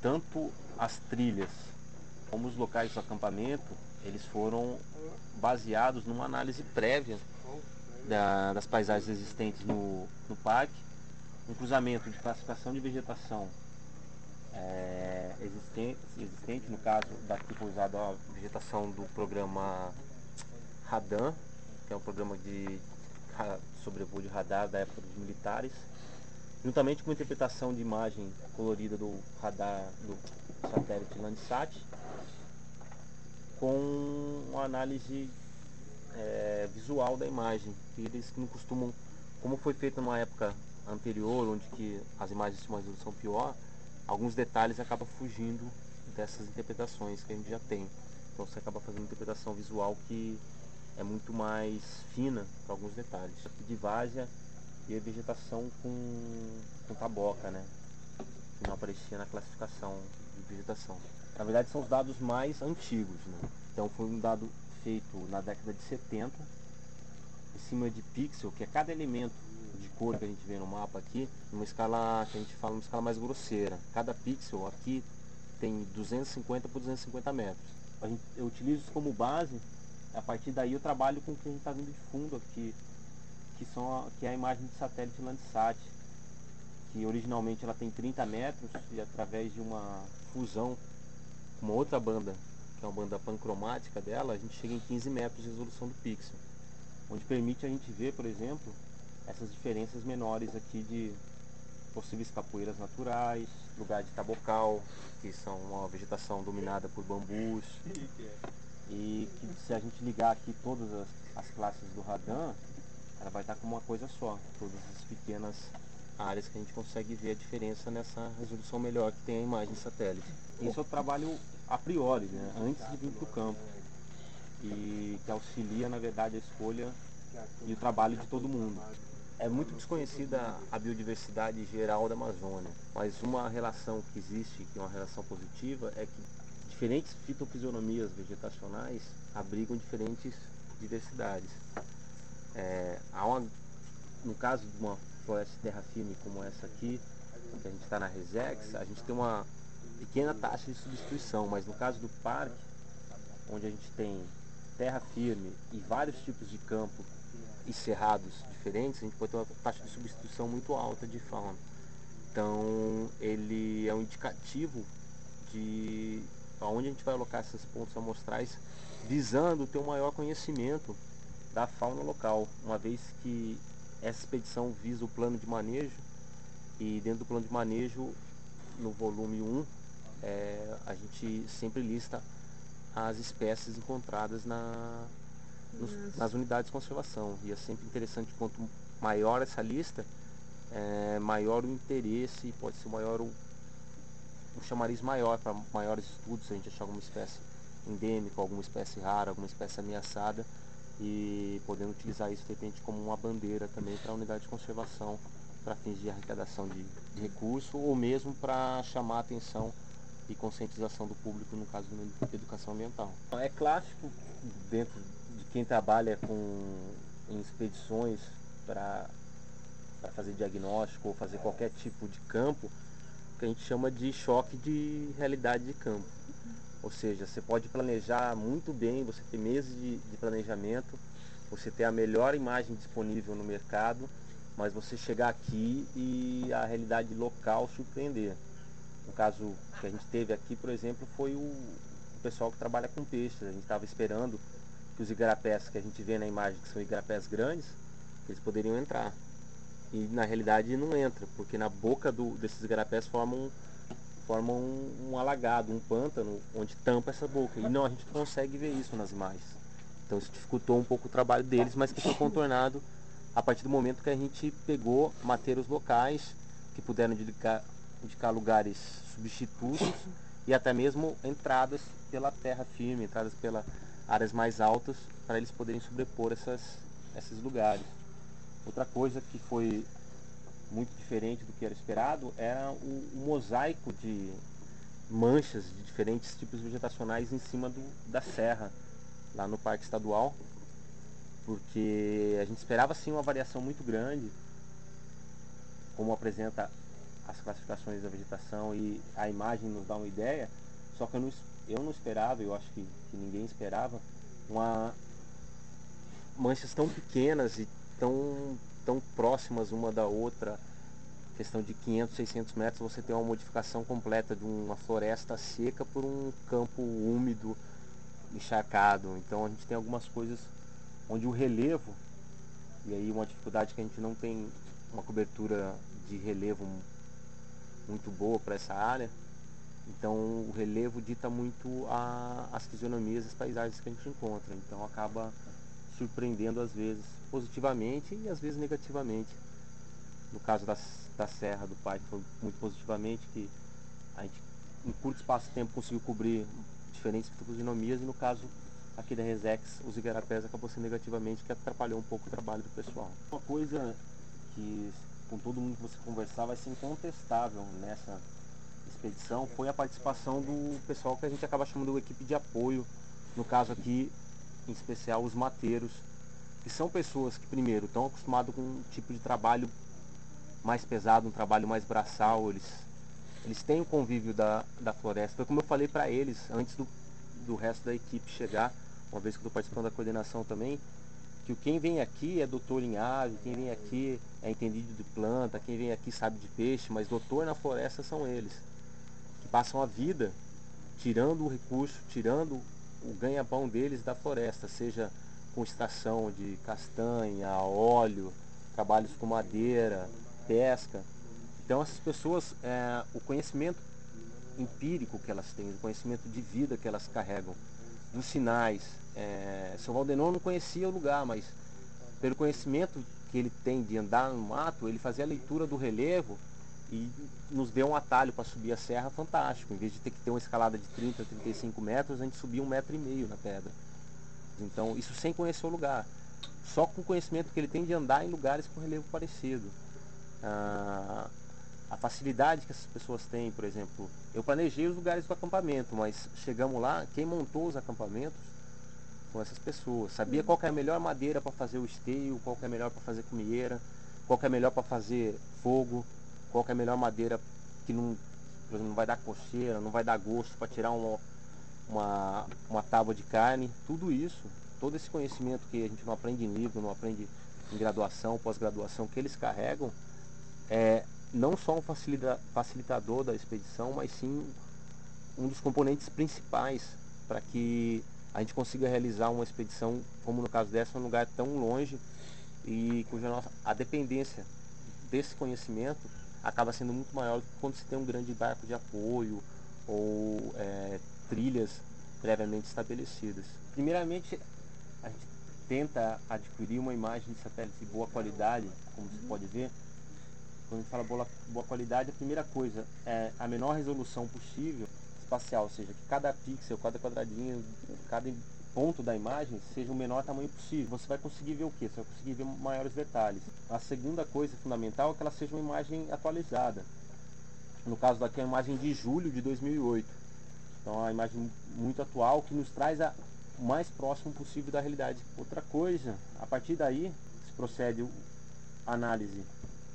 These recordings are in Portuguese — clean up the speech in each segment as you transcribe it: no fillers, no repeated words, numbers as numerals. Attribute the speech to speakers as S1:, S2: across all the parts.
S1: tanto as trilhas como os locais do acampamento, eles foram baseados numa análise prévia das paisagens existentes no parque, um cruzamento de classificação de vegetação existente, no caso daqui foi usada a vegetação do programa Radan, que é um programa de sobrevoo de radar da época dos militares, juntamente com a interpretação de imagem colorida do radar do satélite Landsat, com uma análise visual da imagem, que eles não costumam, como foi feito numa época anterior, onde que as imagens tinham uma resolução pior, alguns detalhes acabam fugindo dessas interpretações que a gente já tem. Então você acaba fazendo uma interpretação visual que é muito mais fina para alguns detalhes. De várzea e a vegetação com taboca, né? Que não aparecia na classificação de vegetação. Na verdade são os dados mais antigos, né? Então foi um dado feito na década de 70, em cima de pixel, que é cada elemento de cor que a gente vê no mapa aqui, numa escala que a gente fala uma escala mais grosseira. Cada pixel aqui tem 250 por 250 metros. Eu utilizo isso como base, a partir daí eu trabalho com o que a gente está vendo de fundo aqui, que é a imagem de satélite Landsat, que originalmente ela tem 30 metros e através de uma fusão com uma outra banda, que é uma banda pancromática dela, a gente chega em 15 metros de resolução do pixel, onde permite a gente ver, por exemplo, essas diferenças menores aqui de possíveis capoeiras naturais, lugar de tabocal, que são uma vegetação dominada por bambus, e que se a gente ligar aqui todas as classes do Radan, ela vai estar como uma coisa só, todas as pequenas áreas que a gente consegue ver a diferença nessa resolução melhor que tem a imagem de satélite. Isso eu trabalho a priori, né, antes de vir para o campo, e que auxilia na verdade a escolha e o trabalho de todo mundo. É muito desconhecida a biodiversidade geral da Amazônia, mas uma relação que existe, que é uma relação positiva, é que diferentes fitofisionomias vegetacionais abrigam diferentes diversidades. No caso de uma floresta de terra firme como essa aqui, que a gente está na Resex, a gente tem uma pequena taxa de substituição, mas no caso do parque, onde a gente tem terra firme e vários tipos de campo e cerrados diferentes, a gente pode ter uma taxa de substituição muito alta de fauna. Então ele é um indicativo de aonde a gente vai alocar esses pontos amostrais, visando ter um maior conhecimento da fauna local, uma vez que essa expedição visa o plano de manejo, e dentro do plano de manejo, no volume 1, a gente sempre lista as espécies encontradas nas unidades de conservação, e é sempre interessante, quanto maior essa lista, maior o interesse, e pode ser maior um chamariz maior para maiores estudos, se a gente achar alguma espécie endêmica, alguma espécie rara, alguma espécie ameaçada, e podendo utilizar isso de repente como uma bandeira também para a unidade de conservação, para fins de arrecadação de recurso, ou mesmo para chamar a atenção e conscientização do público, no caso de educação ambiental. É clássico dentro de quem trabalha em expedições para fazer diagnóstico ou fazer qualquer tipo de campo, que a gente chama de choque de realidade de campo. Ou seja, você pode planejar muito bem, você ter meses de planejamento, você ter a melhor imagem disponível no mercado, mas você chegar aqui e a realidade local surpreender. No caso que a gente teve aqui, por exemplo, foi o pessoal que trabalha com peixes. A gente estava esperando que os igarapés que a gente vê na imagem, que são igarapés grandes, eles poderiam entrar. E na realidade não entra, porque na boca desses igarapés formam um alagado, um pântano, onde tampa essa boca. E não, a gente não consegue ver isso nas imagens. Então isso dificultou um pouco o trabalho deles, mas que foi contornado a partir do momento que a gente pegou matérias locais que puderam indicar lugares substitutos e até mesmo entradas pela terra firme, entradas pelas áreas mais altas, para eles poderem sobrepor esses lugares. Outra coisa que foi muito diferente do que era esperado era o mosaico de manchas de diferentes tipos vegetacionais em cima da serra, lá no Parque Estadual, porque a gente esperava sim uma variação muito grande, como apresenta as classificações da vegetação e a imagem nos dá uma ideia, só que eu não esperava, eu acho que ninguém esperava, manchas tão pequenas e tão próximas uma da outra, questão de 500, 600 metros, você tem uma modificação completa de uma floresta seca por um campo úmido, encharcado. Então a gente tem algumas coisas onde o relevo, e aí uma dificuldade que a gente não tem uma cobertura de relevo muito boa para essa área, então o relevo dita muito as fisionomias, as paisagens que a gente encontra, então acaba surpreendendo às vezes positivamente e às vezes negativamente. No caso da Serra do Parque foi muito positivamente, que a gente em curto espaço de tempo conseguiu cobrir diferentes fisionomias, e no caso aqui da Resex, os igarapés acabou sendo negativamente, que atrapalhou um pouco o trabalho do pessoal. Uma coisa que com todo mundo que você conversar vai ser incontestável nessa expedição foi a participação do pessoal que a gente acaba chamando de equipe de apoio, no caso aqui em especial os mateiros, que são pessoas que primeiro estão acostumados com um tipo de trabalho mais pesado, um trabalho mais braçal, eles têm o convívio da floresta. Foi como eu falei para eles antes do resto da equipe chegar, uma vez que eu estou participando da coordenação também, que quem vem aqui é doutor em ave, quem vem aqui é entendido de planta, quem vem aqui sabe de peixe, mas doutor na floresta são eles, que passam a vida tirando o recurso, tirando o ganha-pão deles da floresta, seja com extração de castanha, óleo, trabalhos com madeira, pesca. Então essas pessoas, o conhecimento empírico que elas têm, o conhecimento de vida que elas carregam, dos sinais. Seu Valdenon não conhecia o lugar, mas pelo conhecimento que ele tem de andar no mato, ele fazia a leitura do relevo e nos deu um atalho para subir a serra fantástico. Em vez de ter que ter uma escalada de 30, 35 metros, a gente subia 1,5 m na pedra. Então, isso sem conhecer o lugar. Só com o conhecimento que ele tem de andar em lugares com relevo parecido. A facilidade que essas pessoas têm, por exemplo, eu planejei os lugares do acampamento, mas chegamos lá, quem montou os acampamentos foram essas pessoas. Sabia qual que é a melhor madeira para fazer o esteio, qual que é a melhor para fazer comieira, qual que é a melhor para fazer fogo, qual que é a melhor madeira que não, por exemplo, não vai dar coceira, não vai dar gosto para tirar uma tábua de carne. Tudo isso, todo esse conhecimento que a gente não aprende em livro, não aprende em graduação, pós-graduação, que eles carregam, não só um facilitador da expedição, mas sim um dos componentes principais para que a gente consiga realizar uma expedição, como no caso dessa, um lugar tão longe e a dependência desse conhecimento acaba sendo muito maior do que quando se tem um grande barco de apoio ou trilhas previamente estabelecidas. Primeiramente, a gente tenta adquirir uma imagem de satélite de boa qualidade, como você pode ver. Quando a gente fala boa qualidade, a primeira coisa é a menor resolução possível espacial, ou seja, que cada pixel, cada quadradinho, cada ponto da imagem seja o menor tamanho possível. Você vai conseguir ver o quê? Você vai conseguir ver maiores detalhes. A segunda coisa fundamental é que ela seja uma imagem atualizada. No caso daqui é a imagem de julho de 2008. Então é uma imagem muito atual que nos traz o mais próximo possível da realidade. Outra coisa, a partir daí se procede a análise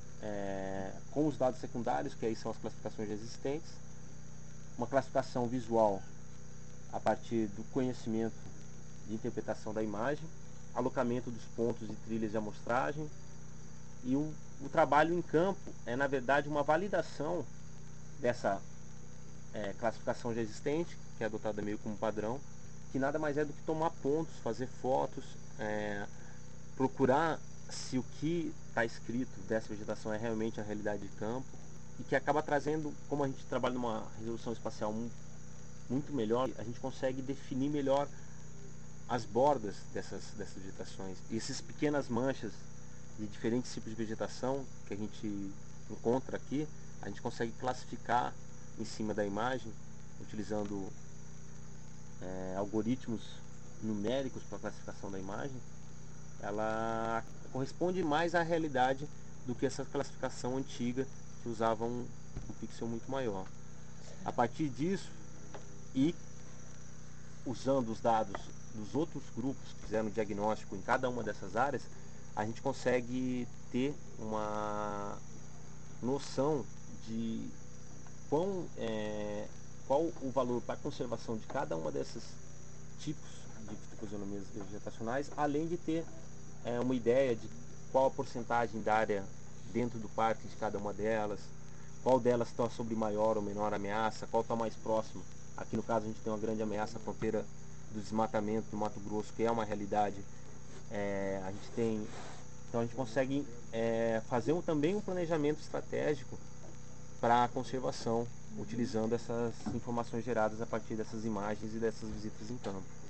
S1: com os dados secundários, que aí são as classificações existentes, uma classificação visual a partir do conhecimento de interpretação da imagem, alocamento dos pontos e trilhas de amostragem, e o trabalho em campo é na verdade uma validação dessa classificação já existente, que é adotada meio como padrão, que nada mais é do que tomar pontos, fazer fotos, procurar se o que está escrito dessa vegetação é realmente a realidade de campo, e que acaba trazendo, como a gente trabalha numa resolução espacial muito melhor, a gente consegue definir melhor as bordas dessas vegetações. E essas pequenas manchas de diferentes tipos de vegetação que a gente encontra aqui, a gente consegue classificar em cima da imagem, utilizando algoritmos numéricos para a classificação da imagem. Ela corresponde mais à realidade do que essa classificação antiga que usava um pixel muito maior. A partir disso, e usando os dados dos outros grupos que fizeram diagnóstico em cada uma dessas áreas, a gente consegue ter uma noção de qual o valor para a conservação de cada uma desses tipos de fitofisionomias vegetacionais, além de ter uma ideia de qual a porcentagem da área dentro do parque de cada uma delas, qual delas está sobre maior ou menor ameaça, qual está mais próximo. Aqui no caso a gente tem uma grande ameaça fronteira do desmatamento do Mato Grosso, que é uma realidade. Então a gente consegue fazer também um planejamento estratégico para a conservação, utilizando essas informações geradas a partir dessas imagens e dessas visitas em campo.